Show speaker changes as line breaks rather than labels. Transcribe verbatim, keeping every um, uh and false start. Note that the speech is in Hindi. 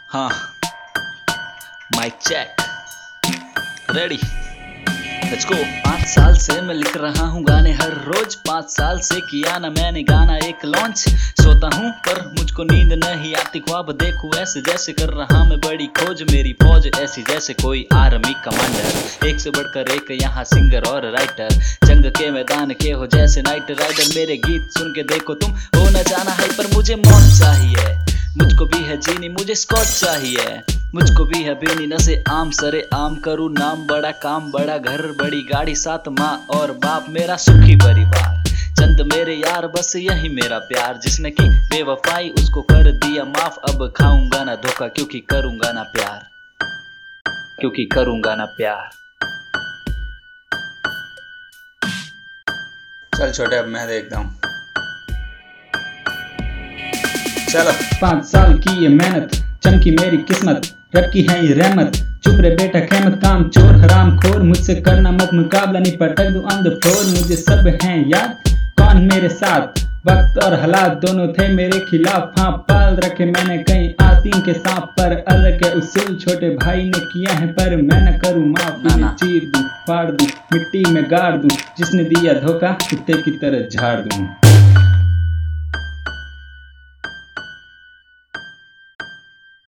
हाँ, mic check, ready, let's go. पाँच साल से मैं लिख रहा हूँ गाने हर रोज, पाँच साल से किया ना मैंने गाना एक लॉन्च। सोता हूँ पर मुझको नींद नहीं आती, ख्वाब देखूं ऐसे जैसे कर रहा मैं बड़ी खोज। मेरी फौज ऐसी जैसे कोई आर्मी कमांडर, एक से बढ़कर एक यहाँ सिंगर और राइटर। जंग के मैदान के हो जैसे नाइट राइडर, मेरे गीत सुन के देखो तुम हो न जाना है, पर मुझे मौत चाहिए। मुझको भी है जीनी, मुझे स्कॉच चाहिए। मुझको भी है बीनी, नशे आम सरे आम, करूँ नाम बड़ा काम बड़ा, घर बड़ी गाड़ी, साथ माँ और बाप, मेरा सुखी परिवार। चंद मेरे यार, बस यही मेरा प्यार। जिसने की बेवफाई उसको कर दिया माफ, अब खाऊंगा ना धोखा क्योंकि करूंगा ना प्यार, क्योंकि करूंगा ना प्यार।
चल छोटे, अब मैं देखता हूँ। चलो।
पाँच साल की ये मेहनत, चमकी मेरी किस्मत, रब की है ये रहमत। चुप रे बेटा खेमत, काम चोर हराम खोर, मुझसे करना मत मुकाबला, नहीं पटक दूं ऑन द फ्लोर। मुझे सब हैं याद कौन मेरे साथ, वक्त और हालात दोनों थे मेरे खिलाफ। हाँ, पाल रखे मैंने कई आतीम के सांप, पर अलग है उसूल छोटे भाई ने किया है, पर मैं न करूँ माफ। मैं चीर दूं फाड़ दूं मिट्टी में गाड़ दूं, जिसने दिया धोखा कुत्ते की तरह झाड़ दूं।